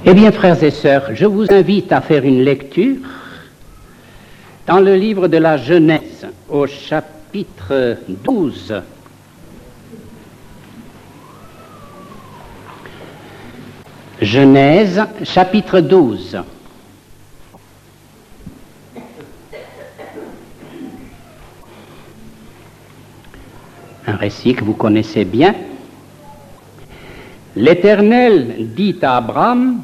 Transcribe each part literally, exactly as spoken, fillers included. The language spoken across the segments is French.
Eh bien, frères et sœurs, je vous invite à faire une lecture dans le livre de la Genèse, au chapitre douze. Genèse, chapitre douze. Un récit que vous connaissez bien. L'Éternel dit à Abraham: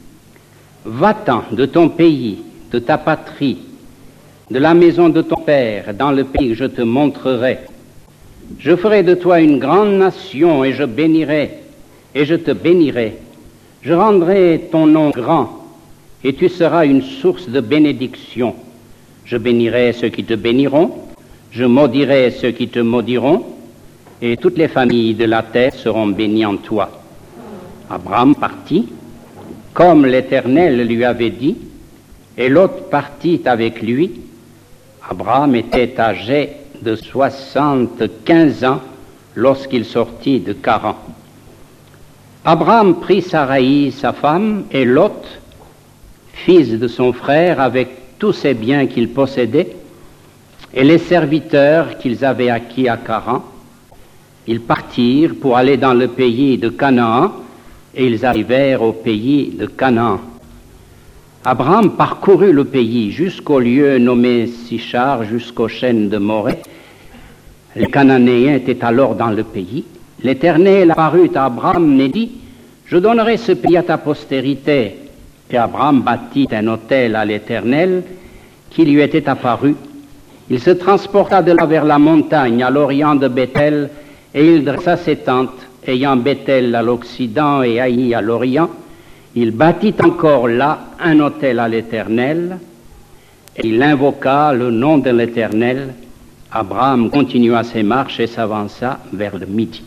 va-t'en de ton pays, de ta patrie, de la maison de ton père, dans le pays que je te montrerai. Je ferai de toi une grande nation, et je bénirai, et je te bénirai. Je rendrai ton nom grand, et tu seras une source de bénédiction. Je bénirai ceux qui te béniront, je maudirai ceux qui te maudiront, et toutes les familles de la terre seront bénies en toi. Abraham partit, comme l'Éternel lui avait dit, et Lot partit avec lui. Abraham était âgé de soixante-quinze ans lorsqu'il sortit de Charan. Abraham prit Saraï, sa femme, et Lot, fils de son frère, avec tous ses biens qu'il possédait, et les serviteurs qu'ils avaient acquis à Charan. Ils partirent pour aller dans le pays de Canaan, et ils arrivèrent au pays de Canaan. Abraham parcourut le pays jusqu'au lieu nommé Sichar, jusqu'aux chênes de Morée. Les Cananéens étaient alors dans le pays. L'Éternel apparut à Abraham et dit: je donnerai ce pays à ta postérité. Et Abraham bâtit un autel à l'Éternel qui lui était apparu. Il se transporta de là vers la montagne, à l'orient de Béthel, et il dressa ses tentes, ayant Béthel à l'occident et Haï à l'orient. Il bâtit encore là un autel à l'Éternel, et il invoqua le nom de l'Éternel. Abraham continua ses marches et s'avança vers le midi.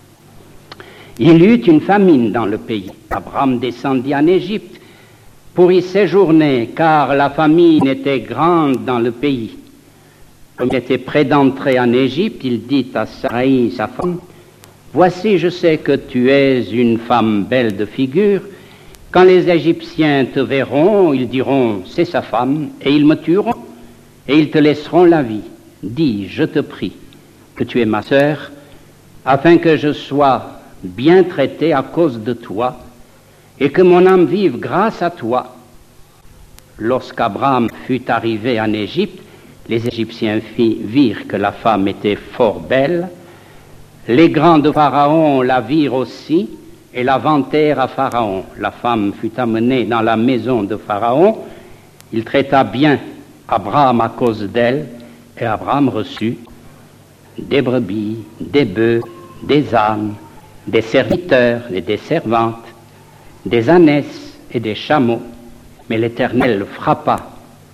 Il y eut une famine dans le pays. Abraham descendit en Égypte pour y séjourner, car la famine était grande dans le pays. Comme il était près d'entrer en Égypte, il dit à Saraï, sa femme: voici, je sais que tu es une femme belle de figure. Quand les Égyptiens te verront, ils diront: c'est sa femme, et ils me tueront, et ils te laisseront la vie. Dis, je te prie, que tu es ma sœur, afin que je sois bien traité à cause de toi, et que mon âme vive grâce à toi. Lorsqu'Abraham fut arrivé en Égypte, les Égyptiens virent que la femme était fort belle. Les grands de Pharaon la virent aussi, et la vantèrent à Pharaon. La femme fut amenée dans la maison de Pharaon. Il traita bien Abraham à cause d'elle, et Abraham reçut des brebis, des bœufs, des ânes, des serviteurs et des servantes, des ânesses et des chameaux. Mais l'Éternel frappa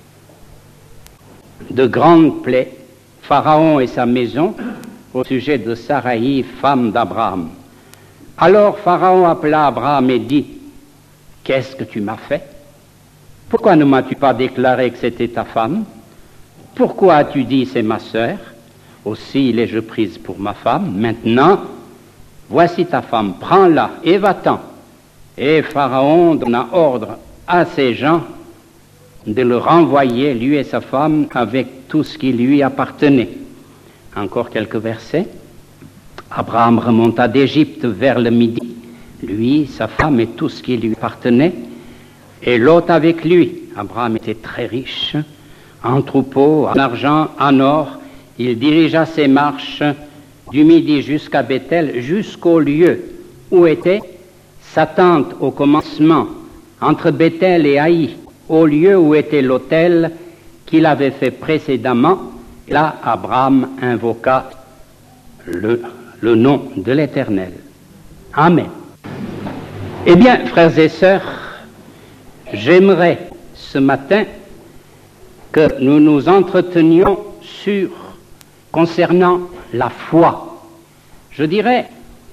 de grandes plaies Pharaon et sa maison au sujet de Saraï, femme d'Abraham. Alors Pharaon appela Abraham et dit: qu'est-ce que tu m'as fait? Pourquoi ne m'as-tu pas déclaré que c'était ta femme? Pourquoi as-tu dit: c'est ma sœur? Aussi l'ai-je prise pour ma femme. Maintenant, voici ta femme, prends-la et va-t'en. Et Pharaon donna ordre à ses gens de le renvoyer, lui et sa femme, avec tout ce qui lui appartenait. Encore quelques versets. Abraham remonta d'Égypte vers le midi, lui, sa femme et tout ce qui lui appartenait, et Lot avec lui. Abraham était très riche, en troupeaux, en argent, en or. Il dirigea ses marches du midi jusqu'à Béthel, jusqu'au lieu où était sa tente au commencement, entre Béthel et Haï, au lieu où était l'autel qu'il avait fait précédemment. Là, Abraham invoqua le, le nom de l'Éternel. Amen. Eh bien, frères et sœurs, j'aimerais ce matin que nous nous entretenions sur, concernant la foi. Je dirais,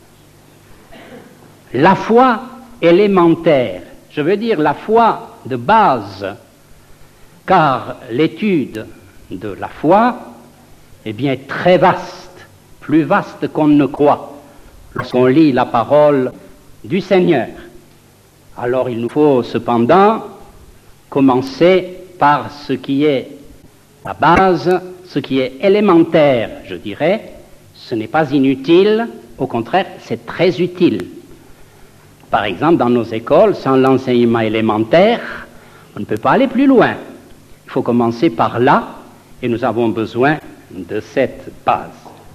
la foi élémentaire, je veux dire la foi de base, car l'étude de la foi est bien très vaste, plus vaste qu'on ne croit, lorsqu'on lit la parole du Seigneur. Alors il nous faut cependant commencer par ce qui est la base, ce qui est élémentaire, je dirais. Ce n'est pas inutile, au contraire, c'est très utile. Par exemple, dans nos écoles, sans l'enseignement élémentaire, on ne peut pas aller plus loin. Il faut commencer par là, et nous avons besoin de cette base.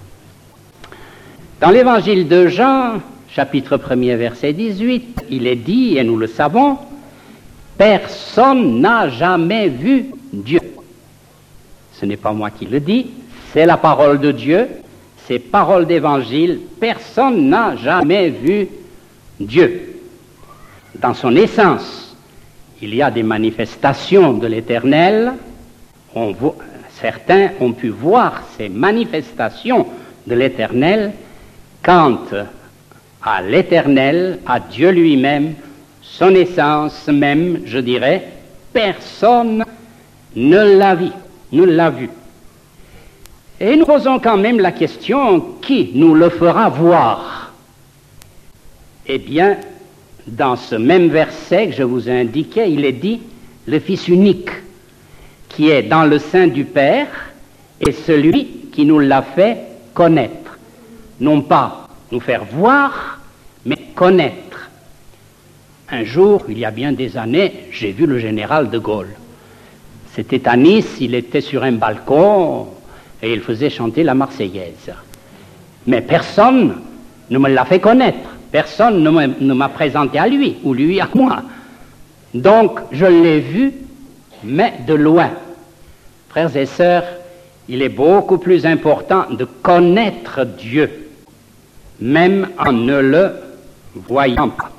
Dans l'évangile de Jean, chapitre premier, verset dix-huit, il est dit, et nous le savons, « Personne n'a jamais vu Dieu ». Ce n'est pas moi qui le dis, c'est la parole de Dieu, c'est parole d'évangile. Personne n'a jamais vu Dieu. Dans son essence, il y a des manifestations de l'Éternel. On voit, certains ont pu voir ces manifestations de l'Éternel quant à l'Éternel, à Dieu lui-même, son essence même, je dirais, personne ne l'a vu. Nous l'a vu. Et nous posons quand même la question, qui nous le fera voir? Eh bien, dans ce même verset que je vous ai indiqué, il est dit, le Fils unique, qui est dans le sein du Père, est celui qui nous l'a fait connaître. Non pas nous faire voir, mais connaître. Un jour, il y a bien des années, j'ai vu le général de Gaulle. C'était à Nice, il était sur un balcon et il faisait chanter la Marseillaise. Mais personne ne me l'a fait connaître, personne ne m'a présenté à lui, ou lui à moi. Donc, je l'ai vu, mais de loin. Frères et sœurs, il est beaucoup plus important de connaître Dieu, même en ne le voyant pas.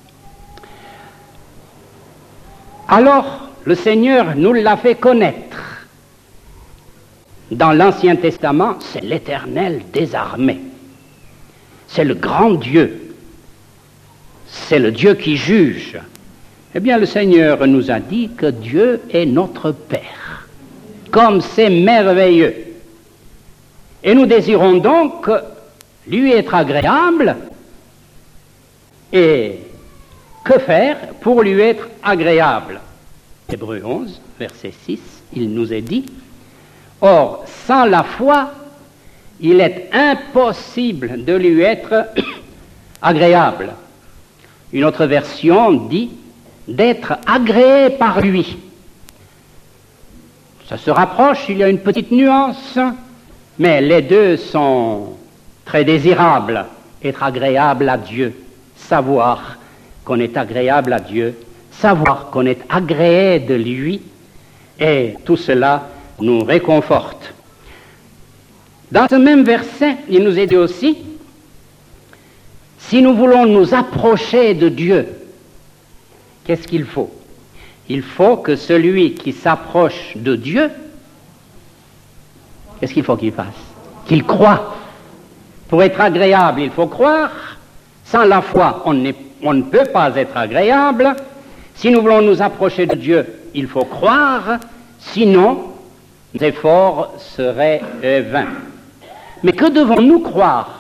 Alors, le Seigneur nous l'a fait connaître. Dans l'Ancien Testament, c'est l'Éternel des armées. C'est le grand Dieu. C'est le Dieu qui juge. Eh bien, le Seigneur nous a dit que Dieu est notre Père. Comme c'est merveilleux. Et nous désirons donc lui être agréable. Et que faire pour lui être agréable? Hébreux onze, verset six, il nous est dit, « Or, sans la foi, il est impossible de lui être agréable. » Une autre version dit « d'être agréé par lui ». Ça se rapproche, il y a une petite nuance, mais les deux sont très désirables. Être agréable à Dieu, savoir qu'on est agréable à Dieu, savoir qu'on est agréé de lui, et tout cela nous réconforte. Dans ce même verset, il nous est dit aussi, si nous voulons nous approcher de Dieu, qu'est-ce qu'il faut? Il faut que celui qui s'approche de Dieu, qu'est-ce qu'il faut qu'il fasse? Qu'il croie. Pour être agréable, il faut croire. Sans la foi, on, n'est, on ne peut pas être agréable. Si nous voulons nous approcher de Dieu, il faut croire, sinon, nos efforts seraient vains. Mais que devons-nous croire?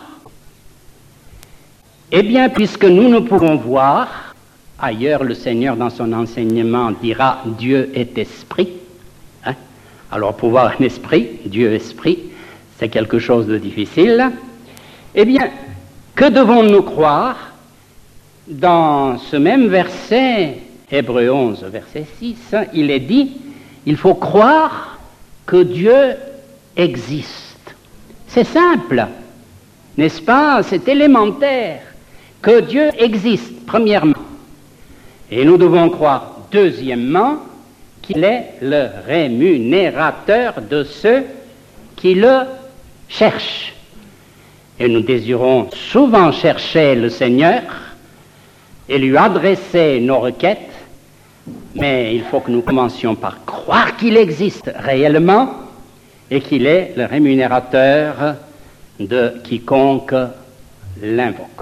Eh bien, puisque nous ne pouvons voir, ailleurs le Seigneur dans son enseignement dira « Dieu est esprit hein ». Alors pour voir un esprit, Dieu esprit, c'est quelque chose de difficile. Eh bien, que devons-nous croire? Dans ce même verset, Hébreux onze, verset six, il est dit, il faut croire que Dieu existe. C'est simple, n'est-ce pas? C'est élémentaire, que Dieu existe, premièrement. Et nous devons croire, deuxièmement, qu'il est le rémunérateur de ceux qui le cherchent. Et nous désirons souvent chercher le Seigneur et lui adresser nos requêtes, mais il faut que nous commencions par croire qu'il existe réellement et qu'il est le rémunérateur de quiconque l'invoque.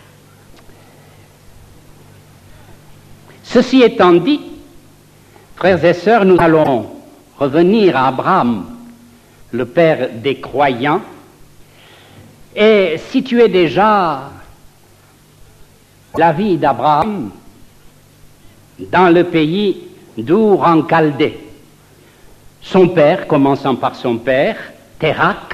Ceci étant dit, frères et sœurs, nous allons revenir à Abraham, le père des croyants, et situer déjà la vie d'Abraham dans le pays d'Our en Chaldée. Son père, commençant par son père, Térak,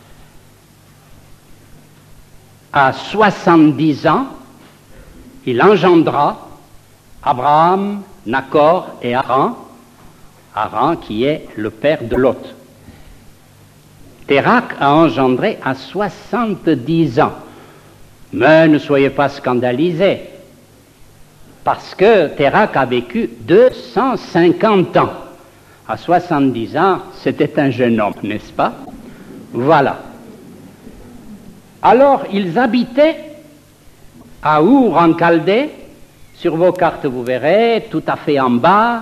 à soixante-dix ans, il engendra Abraham, Nachor et Haran, Haran qui est le père de Lot. Térak a engendré à soixante-dix ans. Mais ne soyez pas scandalisés, parce que Térak a vécu deux cent cinquante ans. À soixante-dix ans, c'était un jeune homme, n'est-ce pas? Voilà. Alors, ils habitaient à Our en Chaldée. Sur vos cartes, vous verrez, tout à fait en bas,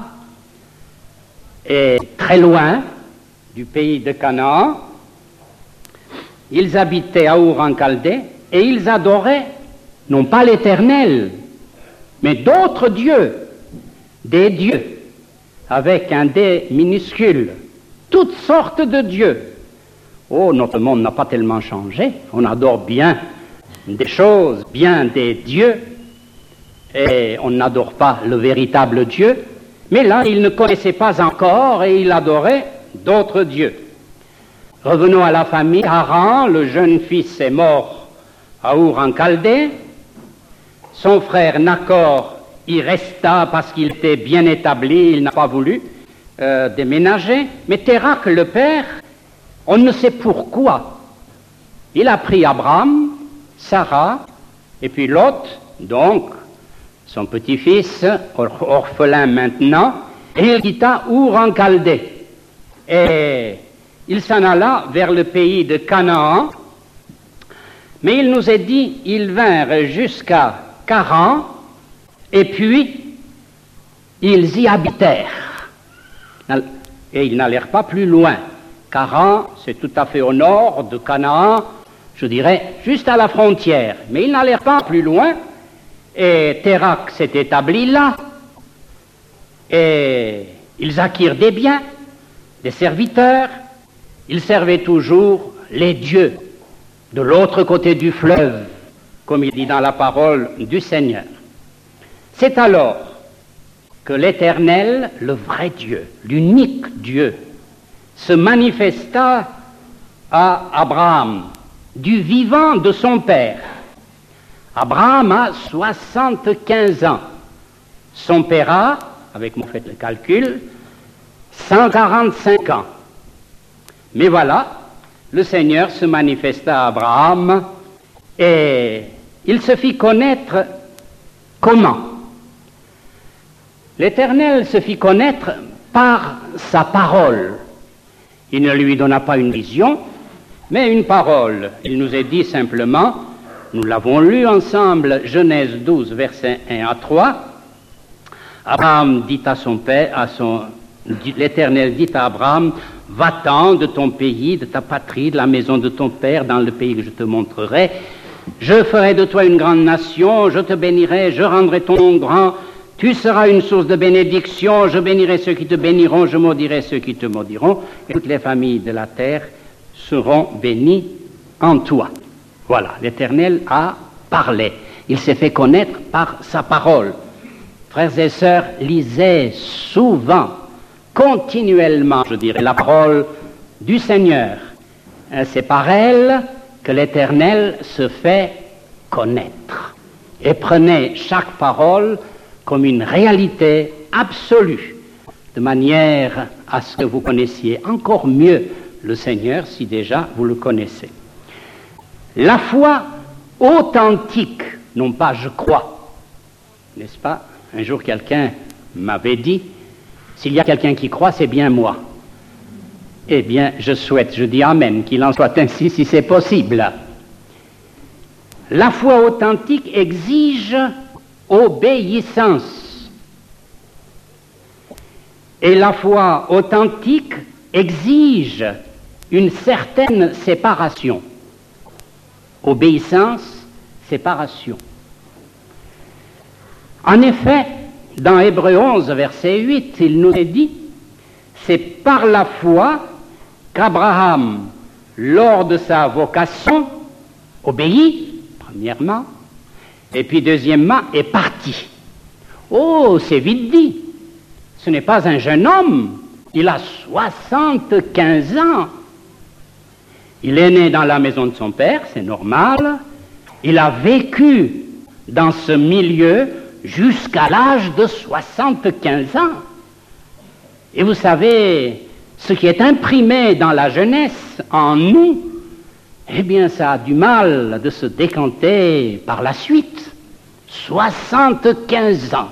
et très loin du pays de Canaan. Ils habitaient à Our en Chaldée et ils adoraient, non pas l'Éternel, mais d'autres dieux, des dieux, avec un D minuscule, toutes sortes de dieux. Oh, notre monde n'a pas tellement changé, on adore bien des choses, bien des dieux, et on n'adore pas le véritable Dieu, mais là, ils ne connaissaient pas encore et ils adoraient d'autres dieux. Revenons à la famille. Haran, le jeune fils, est mort à Our en Chaldée. Son frère Nachor y resta parce qu'il était bien établi, il n'a pas voulu euh, déménager. Mais Térak, le père, on ne sait pourquoi, il a pris Abraham, Sarah, et puis Lot, donc son petit-fils, or- orphelin maintenant, et il quitta Our en Chaldée. Et il s'en alla vers le pays de Canaan, mais il nous est dit, ils vinrent jusqu'à Charan, et puis ils y habitèrent. Et ils n'allèrent pas plus loin. Charan, c'est tout à fait au nord de Canaan, je dirais, juste à la frontière. Mais ils n'allèrent pas plus loin, et Térak s'est établi là, et ils acquirent des biens, des serviteurs. Ils servaient toujours les dieux de l'autre côté du fleuve, comme il dit dans la parole du Seigneur. C'est alors que l'Éternel, le vrai Dieu, l'unique Dieu, se manifesta à Abraham, du vivant de son père. Abraham a soixante-quinze ans. Son père a, avec mon fait le calcul, cent quarante-cinq ans. Mais voilà, le Seigneur se manifesta à Abraham et il se fit connaître comment? L'Éternel se fit connaître par sa parole. Il ne lui donna pas une vision, mais une parole. Il nous est dit simplement, nous l'avons lu ensemble, Genèse douze, versets un à trois, Abraham dit à son père, à son, l'Éternel dit à Abraham, va-t'en de ton pays, de ta patrie, de la maison de ton père, dans le pays que je te montrerai. Je ferai de toi une grande nation, je te bénirai, je rendrai ton nom grand, tu seras une source de bénédiction, je bénirai ceux qui te béniront, je maudirai ceux qui te maudiront, et toutes les familles de la terre seront bénies en toi. Voilà, l'Éternel a parlé. Il s'est fait connaître par sa parole. Frères et sœurs, lisez souvent, continuellement, je dirais, la parole du Seigneur. C'est par elle que l'Éternel se fait connaître. Et prenez chaque parole comme une réalité absolue, de manière à ce que vous connaissiez encore mieux le Seigneur, si déjà vous le connaissez. La foi authentique, non pas je crois, n'est-ce pas? Un jour quelqu'un m'avait dit, s'il y a quelqu'un qui croit, c'est bien moi. Eh bien, je souhaite, je dis amen, qu'il en soit ainsi si c'est possible. La foi authentique exige obéissance. Et la foi authentique exige une certaine séparation. Obéissance, séparation. En effet, dans Hébreux onze, verset huit, il nous est dit, c'est par la foi qu'Abraham, lors de sa vocation, obéit, premièrement, et puis deuxièmement, est parti. Oh, c'est vite dit. Ce n'est pas un jeune homme. Il a soixante-quinze ans. Il est né dans la maison de son père, c'est normal. Il a vécu dans ce milieu jusqu'à l'âge de soixante-quinze ans. Et vous savez, ce qui est imprimé dans la jeunesse, en nous, eh bien, ça a du mal de se décanter par la suite. soixante-quinze ans.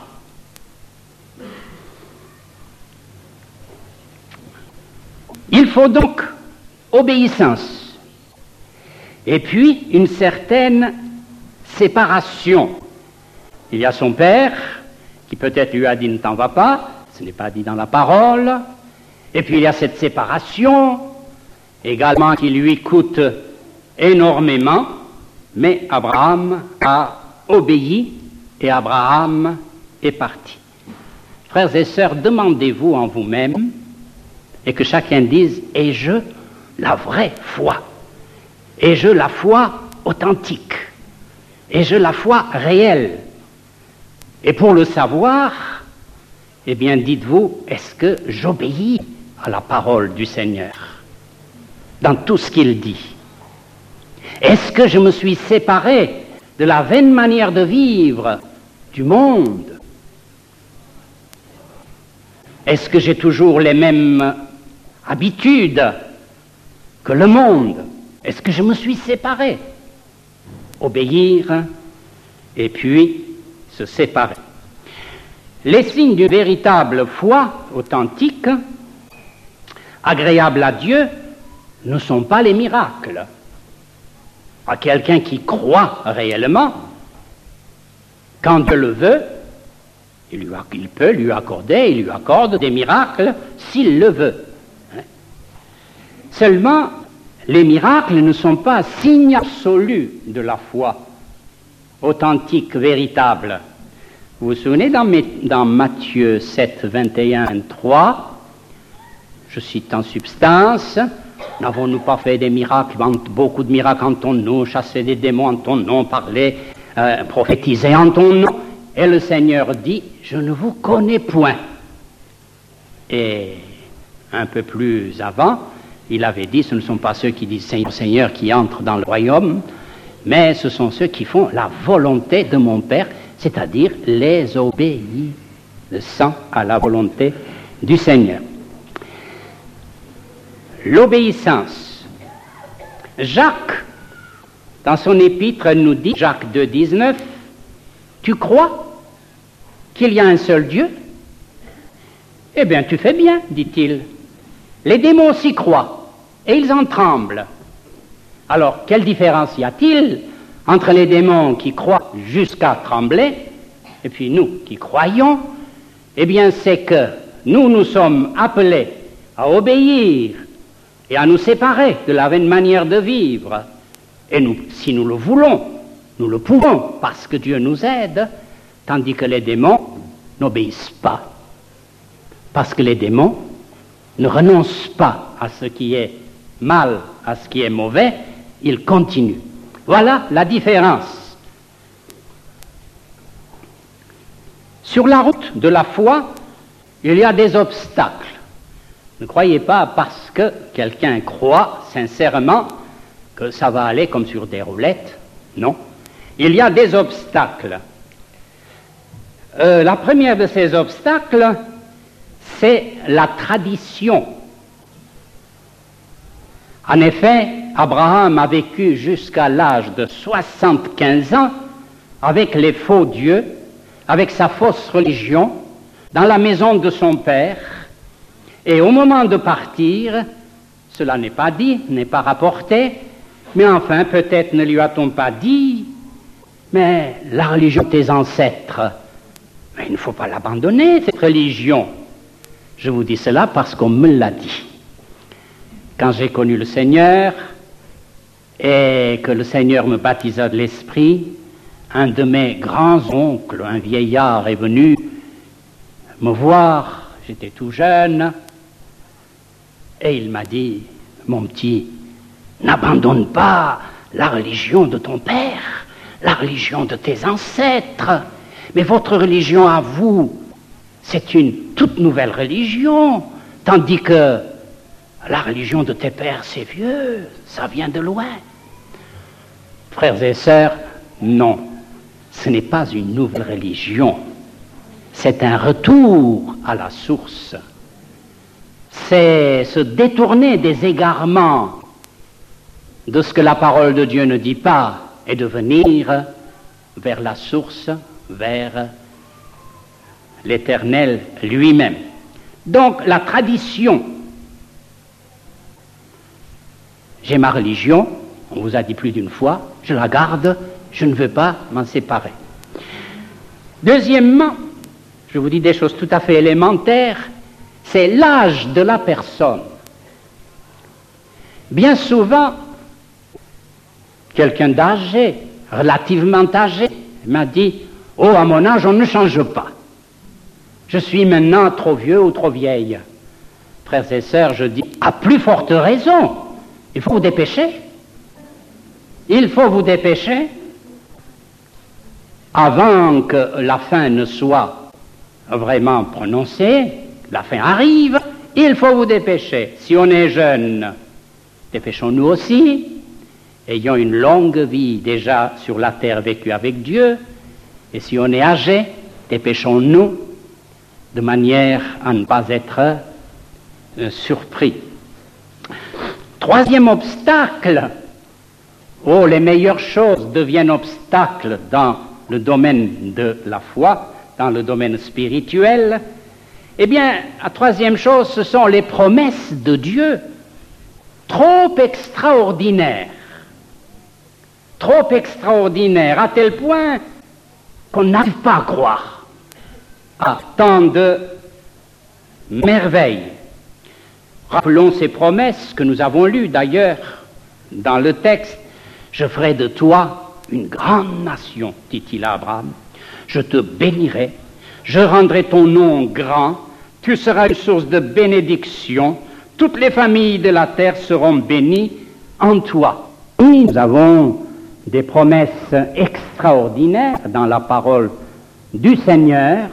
Il faut donc obéissance. Et puis, une certaine séparation. Il y a son père, qui peut-être lui a dit « ne t'en va pas », ce n'est pas dit dans la parole. Et puis il y a cette séparation, également qui lui coûte énormément, mais Abraham a obéi et Abraham est parti. Frères et sœurs, demandez-vous en vous-même, et que chacun dise « ai-je la vraie foi ? Ai-je la foi authentique ? Ai-je la foi réelle ?» Et pour le savoir, eh bien, dites-vous, est-ce que j'obéis à la parole du Seigneur dans tout ce qu'il dit? Est-ce que je me suis séparé de la vaine manière de vivre du monde? Est-ce que j'ai toujours les mêmes habitudes que le monde? Est-ce que je me suis séparé? Obéir et puis se séparer. Les signes d'une véritable foi authentique, agréable à Dieu, ne sont pas les miracles. À quelqu'un qui croit réellement, quand Dieu le veut, il, lui, il peut lui accorder, il lui accorde des miracles s'il le veut. Hein? Seulement, les miracles ne sont pas signes absolus de la foi authentique, véritable. Vous vous souvenez, dans, dans Matthieu sept, vingt et un, vingt-trois, je cite en substance, « N'avons-nous pas fait des miracles, beaucoup de miracles en ton nom, chassé des démons en ton nom, parlé, euh, prophétisé en ton nom ?» Et le Seigneur dit, « Je ne vous connais point. » Et un peu plus avant, il avait dit, « Ce ne sont pas ceux qui disent Seigneur, Seigneur qui entrent dans le royaume, mais ce sont ceux qui font la volonté de mon Père, c'est-à-dire les obéissants à la volonté du Seigneur. » L'obéissance. Jacques, dans son épître, nous dit, Jacques deux, dix-neuf, « Tu crois qu'il y a un seul Dieu ? Eh bien, tu fais bien, dit-il. Les démons s'y croient, et ils en tremblent. Alors, quelle différence y a-t-il entre les démons qui croient jusqu'à trembler, et puis nous qui croyons? Eh bien, c'est que nous, nous sommes appelés à obéir et à nous séparer de la vaine manière de vivre. Et nous, si nous le voulons, nous le pouvons, parce que Dieu nous aide, tandis que les démons n'obéissent pas. Parce que les démons ne renoncent pas à ce qui est mal, à ce qui est mauvais, ils continuent. Voilà la différence. Sur la route de la foi, il y a des obstacles. Ne croyez pas parce que quelqu'un croit sincèrement que ça va aller comme sur des roulettes. Non. Il y a des obstacles. Euh, la première de ces obstacles, c'est la tradition. En effet, Abraham a vécu jusqu'à l'âge de soixante-quinze ans avec les faux dieux, avec sa fausse religion, dans la maison de son père. Et au moment de partir, cela n'est pas dit, n'est pas rapporté, mais enfin, peut-être ne lui a-t-on pas dit, mais la religion de tes ancêtres, mais il ne faut pas l'abandonner, cette religion. Je vous dis cela parce qu'on me l'a dit. Quand j'ai connu le Seigneur et que le Seigneur me baptisa de l'Esprit, un de mes grands-oncles, un vieillard, est venu me voir, j'étais tout jeune, et il m'a dit, mon petit, n'abandonne pas la religion de ton père, la religion de tes ancêtres, Mais votre religion à vous, c'est une toute nouvelle religion, tandis que la religion de tes pères, c'est vieux, ça vient de loin. Frères et sœurs, non, ce n'est pas une nouvelle religion, c'est un retour à la source. C'est se détourner des égarements de ce que la parole de Dieu ne dit pas et de venir vers la source, vers l'Éternel lui-même. Donc la tradition, j'ai ma religion, on vous a dit plus d'une fois, je la garde, je ne veux pas m'en séparer. Deuxièmement, je vous dis des choses tout à fait élémentaires, c'est l'âge de la personne. Bien souvent, quelqu'un d'âgé, relativement âgé, m'a dit « Oh, à mon âge, on ne change pas. Je suis maintenant trop vieux ou trop vieille. » Frères et sœurs, je dis « À plus forte raison, il faut vous dépêcher. Il faut vous dépêcher avant que la fin ne soit vraiment prononcée. La fin arrive, il faut vous dépêcher. Si on est jeune, dépêchons-nous aussi. Ayons une longue vie déjà sur la terre vécue avec Dieu. Et si on est âgé, dépêchons-nous de manière à ne pas être euh, surpris. Troisième obstacle. Oh, les meilleures choses deviennent obstacles dans le domaine de la foi, dans le domaine spirituel. Eh bien, la troisième chose, ce sont les promesses de Dieu, trop extraordinaires, trop extraordinaires, à tel point qu'on n'arrive pas à croire à tant de merveilles. Rappelons ces promesses que nous avons lues d'ailleurs dans le texte. « Je ferai de toi une grande nation, dit-il à Abraham. Je te bénirai, je rendrai ton nom grand, tu seras une source de bénédiction, toutes les familles de la terre seront bénies en toi. » Et nous avons des promesses extraordinaires dans la parole du Seigneur,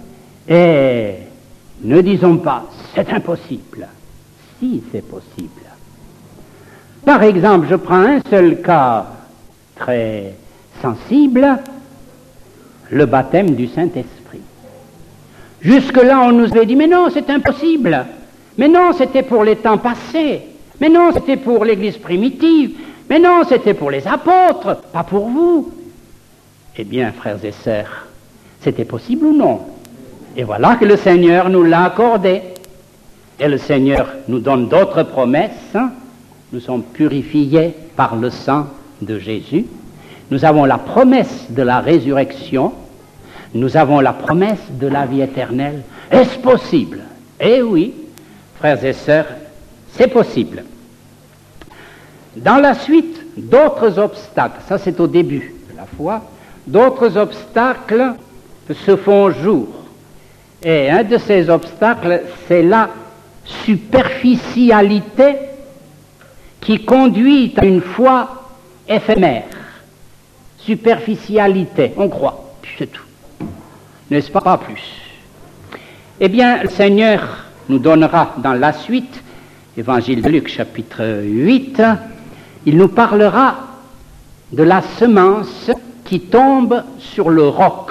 et ne disons pas « c'est impossible ». Si, c'est possible. Par exemple, je prends un seul cas très sensible, le baptême du Saint-Esprit. Jusque-là, on nous avait dit, mais non, c'est impossible. Mais non, c'était pour les temps passés. Mais non, c'était pour l'Église primitive. Mais non, c'était pour les apôtres, pas pour vous. Eh bien, frères et sœurs, c'était possible ou non? Et voilà que le Seigneur nous l'a accordé. Et le Seigneur nous donne d'autres promesses. Nous sommes purifiés par le sang de Jésus. Nous avons la promesse de la résurrection. Nous avons la promesse de la vie éternelle. Est-ce possible? Eh oui, frères et sœurs, c'est possible. Dans la suite, d'autres obstacles, ça c'est au début de la foi, d'autres obstacles se font jour. Et un de ces obstacles, c'est la superficialité qui conduit à une foi éphémère. Superficialité, on croit, c'est tout. N'est-ce pas? Pas plus. Eh bien, le Seigneur nous donnera dans la suite, Évangile de Luc, chapitre huit, il nous parlera de la semence qui tombe sur le roc.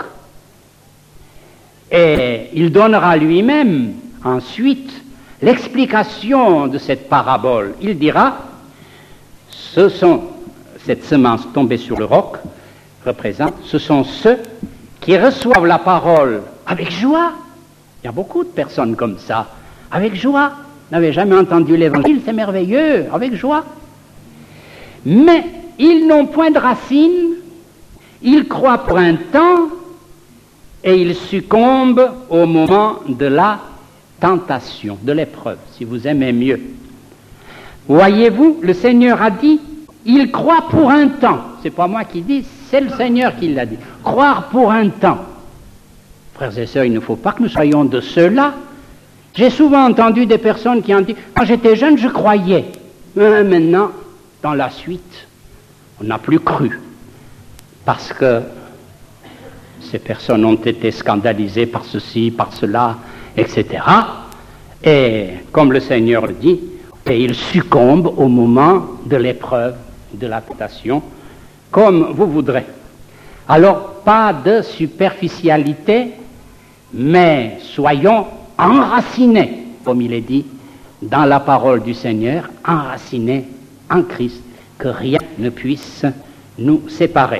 Et il donnera lui-même, ensuite, l'explication de cette parabole. Il dira, ce sont, cette semence tombée sur le roc, représente, ce sont ceux qui reçoivent la parole avec joie. Il y a beaucoup de personnes comme ça, avec joie. Vous n'avez jamais entendu l'évangile, c'est merveilleux, avec joie. Mais ils n'ont point de racines, ils croient pour un temps, et ils succombent au moment de la tentation, de l'épreuve, si vous aimez mieux. Voyez-vous, le Seigneur a dit, il croit pour un temps. C'est pas moi qui dis, c'est le Seigneur qui l'a dit. Croire pour un temps. Frères et sœurs, il ne faut pas que nous soyons de ceux-là. J'ai souvent entendu des personnes qui ont dit, quand j'étais jeune, je croyais. Mais maintenant, dans la suite, on n'a plus cru. Parce que ces personnes ont été scandalisées par ceci, par cela, et cetera. Et comme le Seigneur le dit, et ils succombent au moment de l'épreuve, de la tentation, comme vous voudrez. Alors, pas de superficialité, mais soyons enracinés, comme il est dit, dans la parole du Seigneur, enracinés en Christ, que rien ne puisse nous séparer.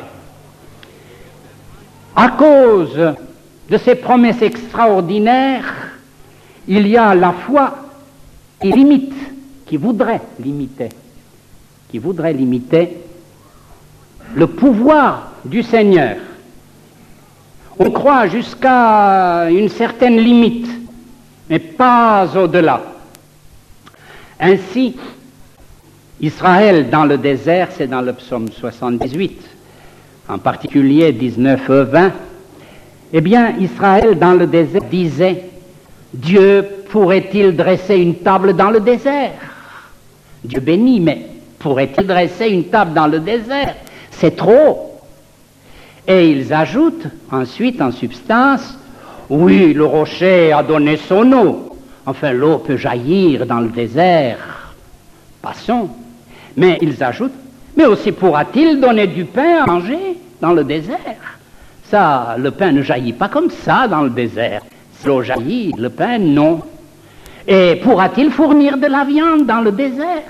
À cause de ces promesses extraordinaires, il y a la foi qui limite, qui voudrait limiter, qui voudrait limiter le pouvoir du Seigneur. On croit jusqu'à une certaine limite, mais pas au-delà. Ainsi, Israël dans le désert, c'est dans le psaume soixante-dix-huit, en particulier dix-neuf vingt, eh bien, Israël dans le désert disait, Dieu pourrait-il dresser une table dans le désert? Dieu béni, mais pourrait-il dresser une table dans le désert? C'est trop. Et ils ajoutent ensuite en substance, oui, le rocher a donné son eau. Enfin, l'eau peut jaillir dans le désert. Passons. Mais ils ajoutent, mais aussi pourra-t-il donner du pain à manger dans le désert? Ça, le pain ne jaillit pas comme ça dans le désert. Si l'eau jaillit, le pain, non. Et pourra-t-il fournir de la viande dans le désert?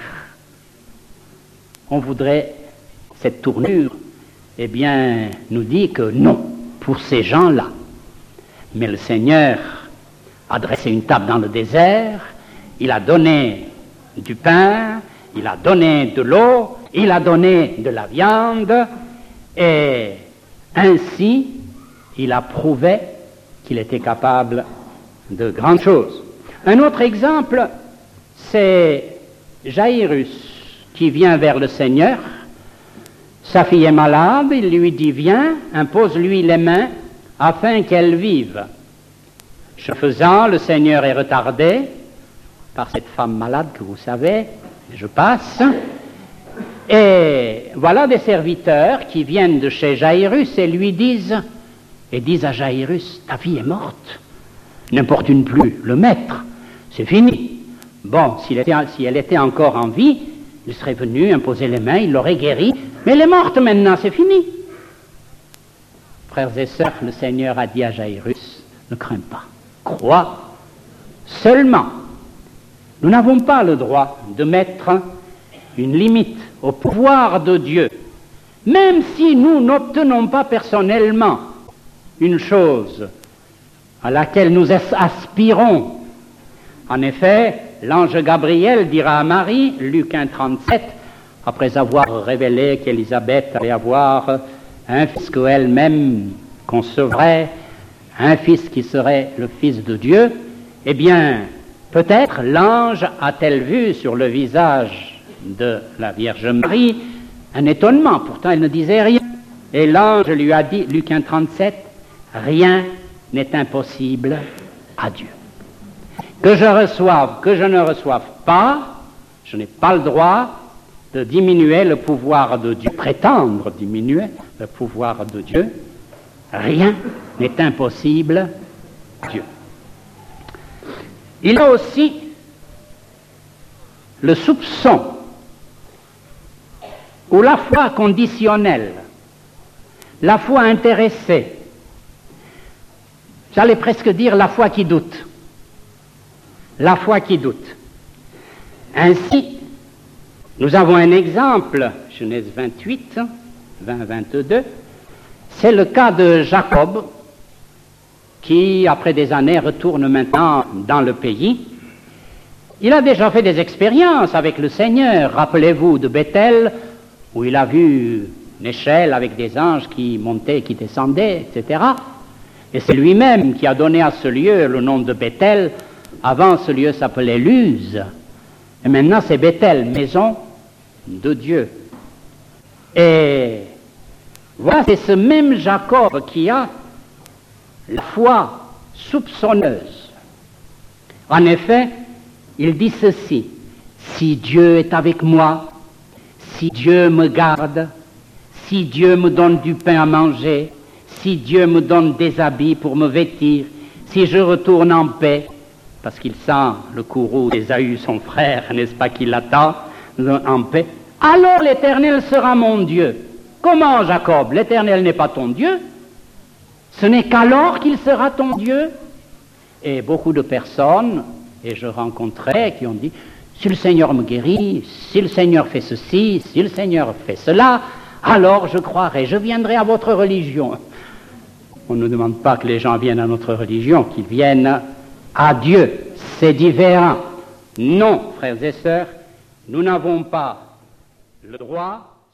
On voudrait, cette tournure, eh bien, nous dit que non, pour ces gens-là. Mais le Seigneur a dressé une table dans le désert, il a donné du pain, il a donné de l'eau, il a donné de la viande, et ainsi, il a prouvé qu'il était capable de grandes choses. Un autre exemple, c'est Jaïrus, qui vient vers le Seigneur. Sa fille est malade, il lui dit, viens, impose-lui les mains, afin qu'elle vive. Ce faisant, le Seigneur est retardé par cette femme malade que vous savez, je passe, et voilà des serviteurs qui viennent de chez Jaïrus et lui disent, et disent à Jaïrus, ta fille est morte, n'importune plus le maître, c'est fini. Bon, s'il était, si elle était encore en vie, il serait venu imposer les mains, il l'aurait guérie, mais elle est morte maintenant, c'est fini. Frères et sœurs, le Seigneur a dit à Jaïrus, ne crains pas, crois seulement. Nous n'avons pas le droit de mettre une limite au pouvoir de Dieu, même si nous n'obtenons pas personnellement une chose à laquelle nous aspirons. En effet, l'ange Gabriel dira à Marie, Luc un trente-sept, après avoir révélé qu'Élisabeth allait avoir un fils qu'elle-même concevrait, un fils qui serait le Fils de Dieu, eh bien, peut-être l'ange a-t-elle vu sur le visage de la Vierge Marie un étonnement, pourtant elle ne disait rien. Et l'ange lui a dit, Luc un trente-sept, rien n'est impossible à Dieu. Que je reçoive, que je ne reçoive pas, je n'ai pas le droit de diminuer le pouvoir de Dieu, prétendre diminuer le pouvoir de Dieu. Rien n'est impossible à Dieu. Il y a aussi le soupçon ou la foi conditionnelle, la foi intéressée, j'allais presque dire la foi qui doute, la foi qui doute. Ainsi, nous avons un exemple, Genèse vingt-huit, vingt, vingt-deux, c'est le cas de Jacob, qui, après des années, retourne maintenant dans le pays. Il a déjà fait des expériences avec le Seigneur. Rappelez-vous de Bethel, où il a vu une échelle avec des anges qui montaient, qui descendaient, et cetera. Et c'est lui-même qui a donné à ce lieu le nom de Bethel. Avant, ce lieu s'appelait Luz. Et maintenant, c'est Bethel, maison de Dieu. Et voilà, c'est ce même Jacob qui a la foi soupçonneuse. En effet, il dit ceci, si Dieu est avec moi, si Dieu me garde, si Dieu me donne du pain à manger, si Dieu me donne des habits pour me vêtir, si je retourne en paix, parce qu'il sent le courroux d'Ésaü, son frère, n'est-ce pas, qui l'attend en paix, alors l'Éternel sera mon Dieu. Comment, Jacob? L'Éternel n'est pas ton Dieu? Ce n'est qu'alors qu'il sera ton Dieu? Et beaucoup de personnes, et je rencontrais, qui ont dit, si le Seigneur me guérit, si le Seigneur fait ceci, si le Seigneur fait cela, alors je croirai, je viendrai à votre religion. On ne demande pas que les gens viennent à notre religion, qu'ils viennent à Dieu. C'est différent. Non, frères et sœurs, nous n'avons pas le droit